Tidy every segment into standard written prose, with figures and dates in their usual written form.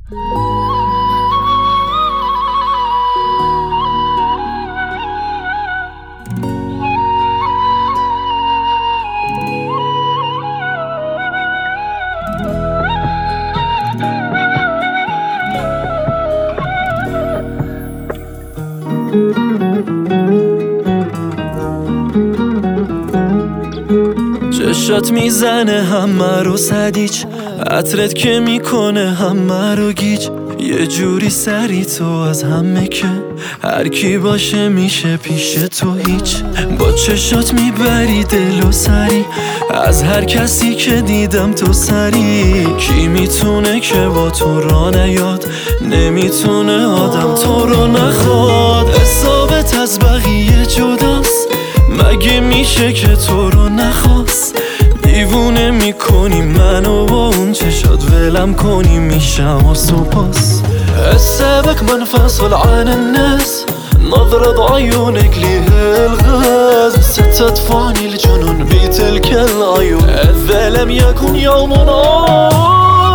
چشات میزنه همه رو سدیچ، عطرت که میکنه همه رو گیج. یه جوری سری تو از همه که هر کی باشه میشه پیش تو هیچ. با چشات میبری دل و سری از هر کسی که دیدم تو سری. کی میتونه که با تو را نیاد، نمیتونه آدم تو رو نخواد. حسابت از بقیه جداست، مگه میشه که تو رو نخواست؟ دیوونه میکنی منو با اون چشات، ولم کنی میشم و سپاس. حسابك منفصل عن الناس، نظرة عيونك ليها الغاز. ستدفعني الجنون بتلك العيون، إذا لم يكن يومنا.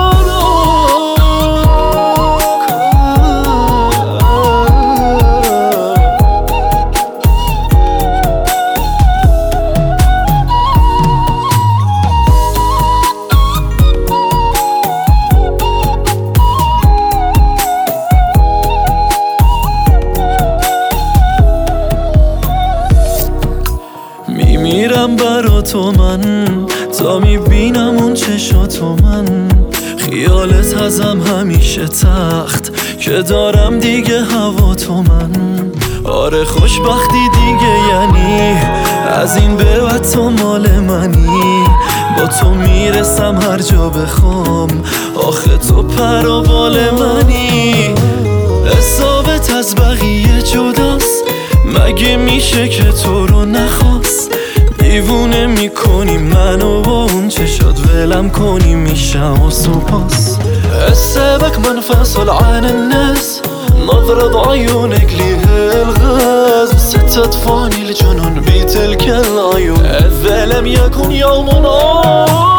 میمیرم برا تو من، تا میبینم اون چشاتو من. خیالت ازم همیشه تخت که دارم دیگه هوا تو من. آره خوشبختی دیگه یعنی از این به بعد تو مال منی. با تو میرسم هر جا بخوام، آخه تو پر و بال منی. حسابت از بقیه جداست، مگه میشه که تو رو نخواست؟ دیوونه میکنی منو با اون چشات، ولم کنی میشم و سپاس. حسابك منفصل عن الناس، نظرة عيونك ليها الغاز. ستدفعني الجنون بتلك العيون، إذا لم يكن يومنا.